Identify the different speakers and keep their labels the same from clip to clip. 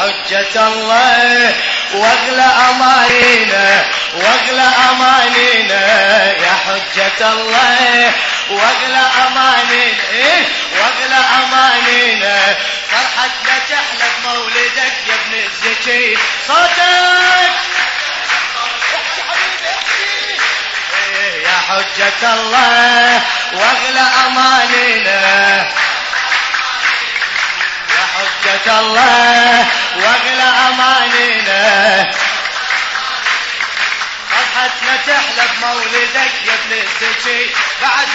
Speaker 1: حجة الله واغلى أمانينا واغلى أمانينا يا حجة الله واغلى أمانينا واغلى أمانينا فرحتنا تحلى بمولدك يا ابن الزكي صوتك يا حجة الله واغلى أمانينا يا حجة الله واغلى أمانينا فرحتنا تحلى بمولدك يا ابن الزكي بعد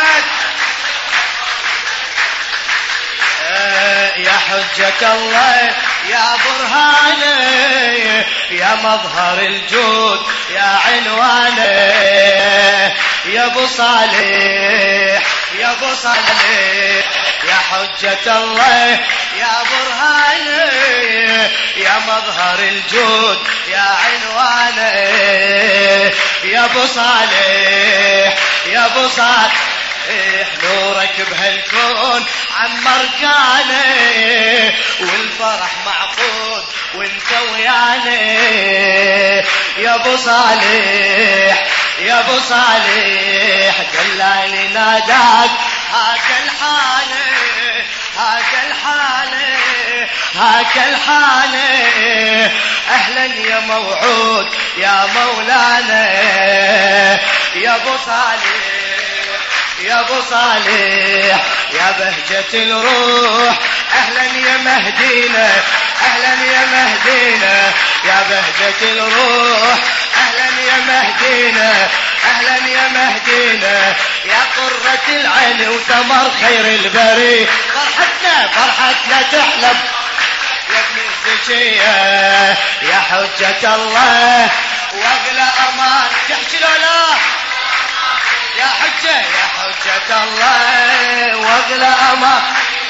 Speaker 1: يا حجة الله يا برهاني يا مظهر الجود يا عنواني يا ابو صالح يا ابو صالح يا حجة الله يا برهاني يا مظهر الجود يا عنواني يا ابو صالح يا ابو صالح نورك بهالكون عمر كاني والفرح معقود وانت وياني يا ابو صالح يا ابو صالح دلالي ناداك هاك الحالي هاك الحالي هاك الحالي اهلا يا موعود يا مولانا يا ابو صالح يا ابو صالح يا بهجة الروح اهلا يا مهدينا اهلا يا مهدينا يا بهجة الروح اهلا يا مهدينا اهلا يا مهدينا يا قرة العين وثمر خير البري فرحتنا تحلب يا ابن الزكية يا حجة الله واغلى امان تحكي لا يا حجة الله واغلى أمان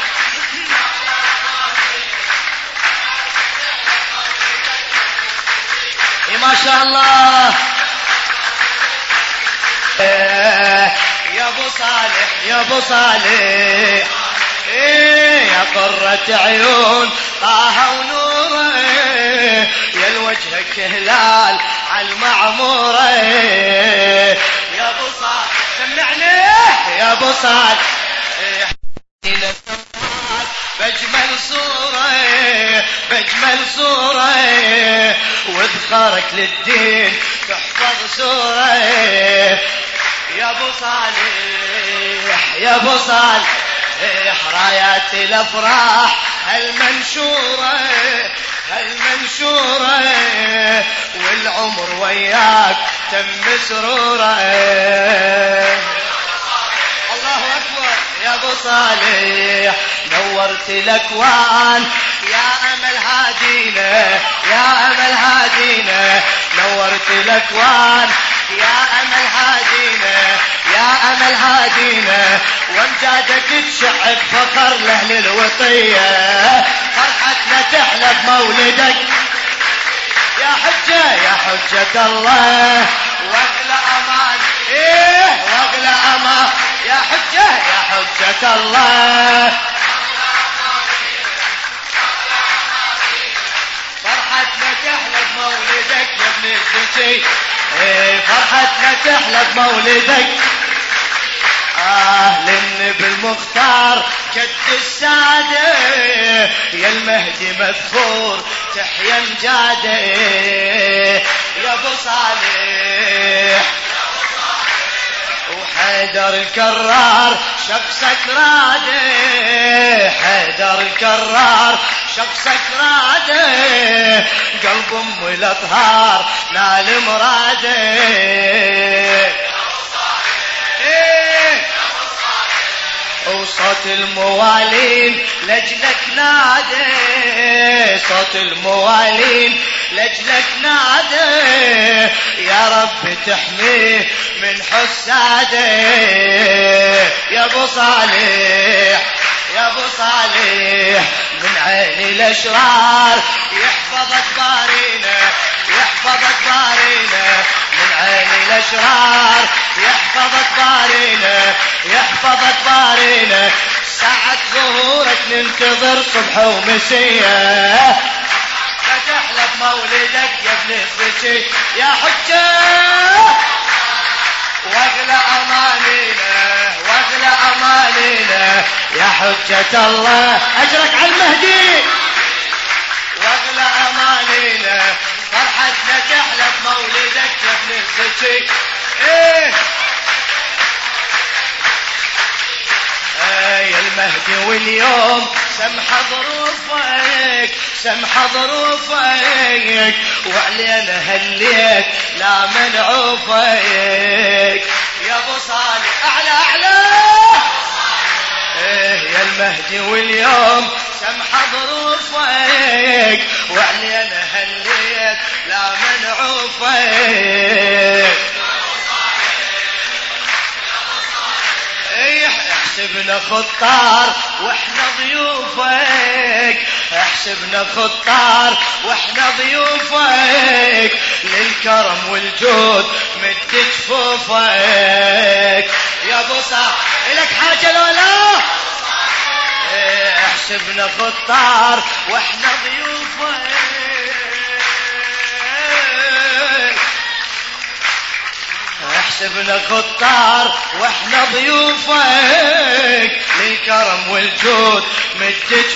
Speaker 1: ما شاء الله يا ابو صالح يا ابو صالح يا قرة عيون طه ونوره يا الوجهك هلال عالمعموره يا ابو صالح سمعني يا ابو صالح بجمل صورة واذكارك للدين تحفظ سورة يا ابو صالح يا ابو صالح رايات الافراح هالمنشورة والعمر وياك تم سروره الله اكبر يا ابو صالح نورت الاكوان يا امل هادينا يا امل هادينا نورت الاكوان يا امل هادينا يا امل هادينا وامجادك تشع بفخر لاهل الوطيه فرحتنا تحلى بمولدك يا حجة الله واغلى امان واغلى امان يا حجة الله فرحتنا تحلى بمولدك يا ابن الزكي فرحتنا تحلى بمولدك للنبي المختار كد السادة يا المهدي مذكور تحيا مجاده يا ابو صالح وحيدر الكرار شخصك راده حيدر الكرار شخصك راده قلب ام الاطهار نال مراده وصوت الموالين لجلك نادي صوت الموالين لجلك نادي يا رب تحميه من حساده يا ابو صالح يا ابو صالح من عين الاشرار يحفظك بارينا يحفظك بارينا من عين الاشرار يحفظك بارينا يحفظك بارينا ساعة ظهورك ننتظر صبح ومسية مولدك يا ابن الزكي يا حجة واغلى امانينا واغلى امانينا يا حجة الله اجرك على المهدي واغلى امانينا فرحتنا تحلى بمولدك يا ابن الزكي ايه يا المهدي واليوم سمح ظروفك سمح ظروفك وعلينا هالليل لا منعوفك يا ابو صالح اعلى اعلى يا المهدي واليوم سمح ظروفك وعلينا هالليل لا منعوفك احسبنا خطار واحنا ضيوفك احسبنا خطار واحنا ضيوفك للكرم والجود مد جفوفك يا ابو صالح الك حاجه لولا احسبنا خطار واحنا ضيوفك احسبنا خطار واحنا ضيوفك للكرم والجود مد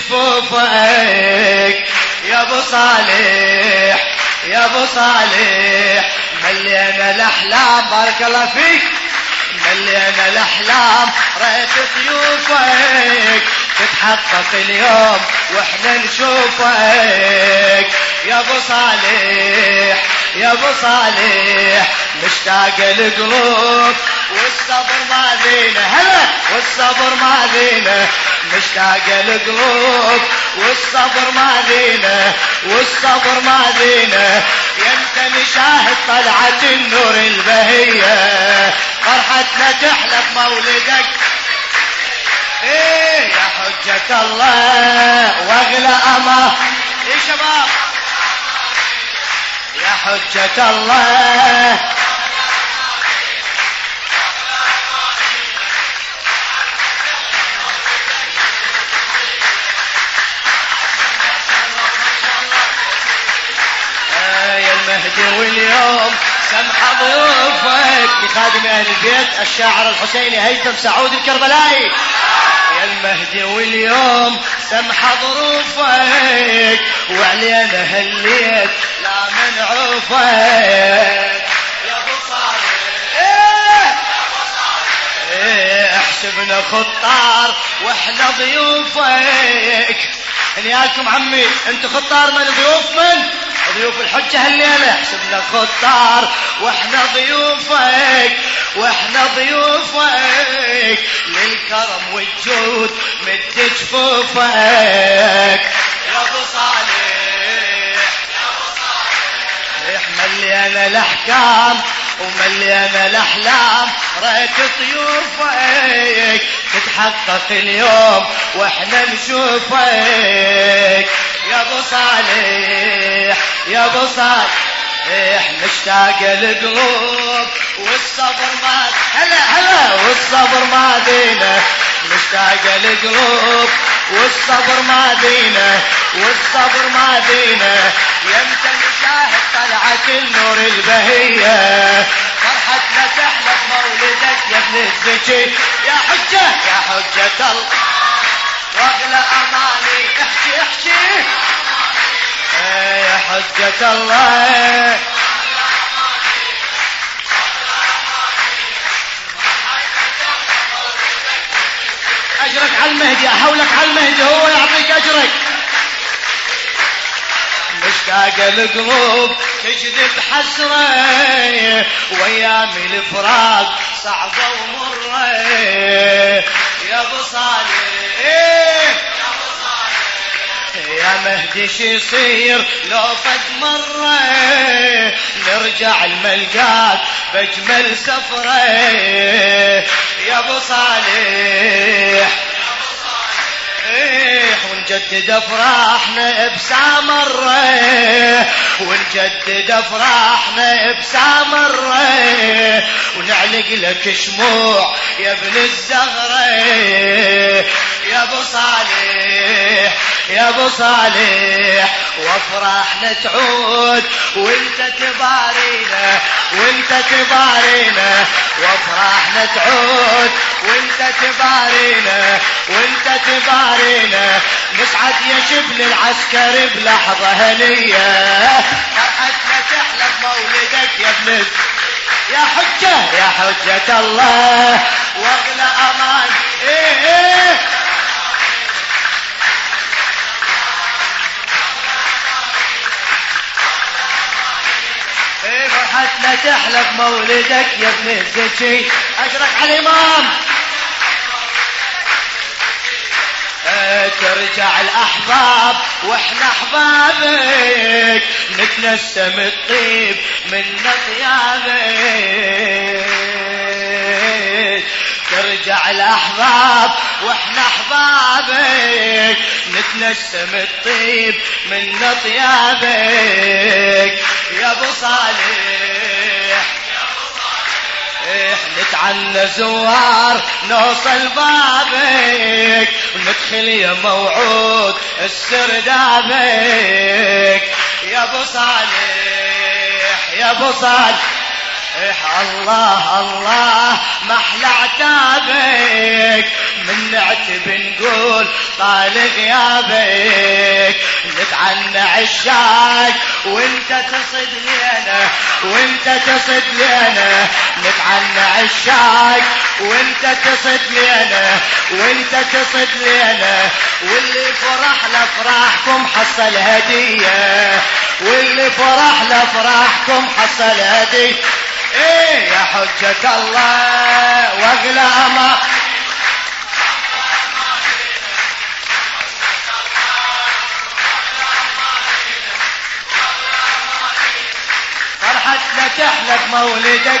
Speaker 1: جفوفك يا ابو صالح يا ابو صالح ملينا الاحلام بارك الله فيك ملينا الاحلام ريت ضيوفك تتحقق اليوم واحنا نشوفك يا ابو صالح يا ابو صالح مشتاق القلوب والصبر ما ذينا هلا والصبر ما ذينا مشتاق القلوب والصبر ما ذينا والصبر ما ذينا يمتى نشاهد طلعة النور البهية فرحتنا تحلى بمولدك ايه يا حجة الله واغلى اما يا شباب يا حجة الله يا المهدي واليوم سمح ضيوفك لخادم اهل البيت الشاعر الحسيني هيثم سعود الكربلائي يا المهدي واليوم سمح ظروفك وعلينا هالليل لا منعوفك يا ابو صالح احسبنا خطار واحنا ضيوفك انياكم عمي انتو خطار من ضيوف من ضيوف الحجة هالليلة احسبنا خطار واحنا ضيوفك واحنا ضيوفك للكرم والجود مد جفوفك يا ابو صالح ملينا الاحكام وملينا الاحلام ريت ضيوفك تتحقق اليوم واحنا نشوفك يا ابو صالح يا ابو صالح مشتاق القلوب والصبر ما هلا هلا والصبر ما دينا مشتاق القلوب والصبر ما دينا والصبر ما دينا يمتى نشاهد طلعة النور البهية فرحتنا تحلى بمولدك يا ابن الزكي يا حجة يا حجة الله واغلى اماني احكي احكي يا حجة الله اجرك على المهدي احولك على المهدي هو يعطيك اجرك مشتاق القلوب تجذب حسرة وايام الفراق صعبة ومرة يا ابو صالح يا مهدي شي يصير لو فد مرة نرجع الملقاك بأجمل سفرة يا ابو صالح ونجدد افراحنا بسامرة ونجدد افراحنا بسامرة ونعلق لك شموع يا ابن الزهرة يا ابو صالح يا ابو صالح وافرح وافراحنا تعود وانت تبارينا وانت تبارينا وافراحنا تعود وانت تبارينا وانت تبارينا نسعد يا شبل العسكر بلحظة هنية فرحتنا تحلى بمولدك يا ابن يا حجة يا حجة الله واغلى امان ايه فرحتنا تحلى بمولدك يا ابن الزكي اشرك على الامام ترجع الاحباب واحنا احبابك نتنسم الطيب من طيابك ترجع الاحباب واحنا احبابك نتنسم الطيب من طيابك يا ابو صالح نتعنى زوار نوصل بابك وندخل يا موعود السردابك يا ابو صالح يا ابو صالح الله الله محلى عتابك من نعتب نقول طال غيابك نتعنى عشاق وانت تصد لنا وانت تصد لنا نتعنى عشاق وانت تصد لنا وانت تصد لنا واللي فرح لفرحكم حصل هدية واللي فرح لفرحكم حصل هدية ايه يا حجة الله واغلى امان فرحتنا تحلى بمولدك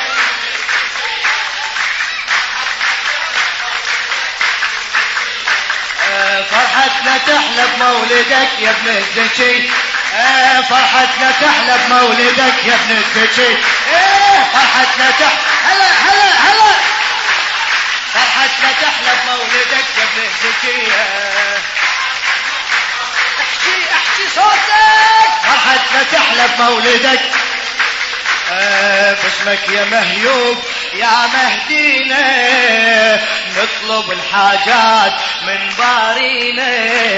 Speaker 1: فرحتنا تحلى بمولدك يا ابن الزكي فرحتنا تحلى بمولدك يا ابن الزكي فرحتنا هلا هلا هلا فرحتنا تحلى بمولدك يا ابن الزكي احكي صوتك فرحتنا تحلى بمولدك باسمك يا مهيوب يا مهدينا نطلب الحاجات من بارينا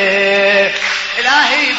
Speaker 1: إلهي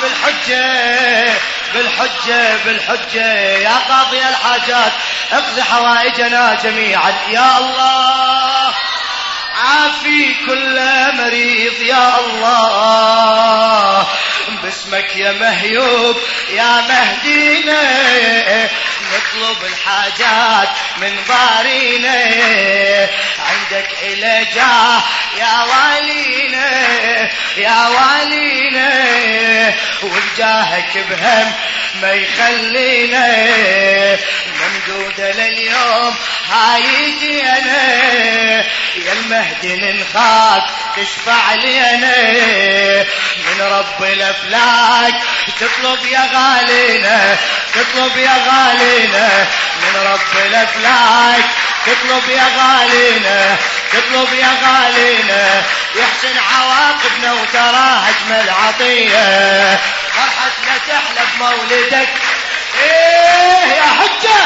Speaker 1: بالحجة يا قاضي الحاجات اقضي حوائجنا جميعا يا الله عافي كل مريض يا الله باسمك يا مهيوب يا مهدينا نطلب الحاجات من بارينا عندك إلى جاه يا والينا يا والينا وبجاهك بهم ما يخلينا ممدودة لليوم هايدينا يا المهدي نخاف تشفع لينا من رب الافلاك تطلب يا غالينا تطلب يا غالينا من رب الافلاك تطلب يا غالينا تطلب يا غالينا يحسن عواقبنا وترى اجمل عطيه فرحتنا تحلى بمولدك ايه يا حجه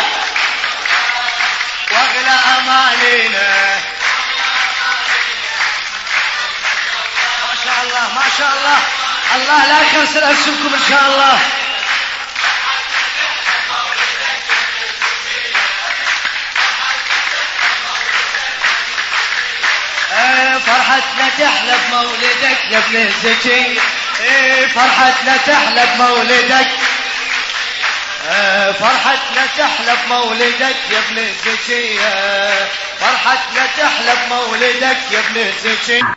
Speaker 1: واغلى امانينا ما شاء الله ما شاء الله الله لا يخسر أنفسكم إن شاء الله فرحتنا تحلى بمولدك يا ابن الزكي فرحتنا تحلى بمولدك فرحتنا تحلى بمولدك يا ابن الزكي فرحتنا تحلى بمولدك يا ابن الزكي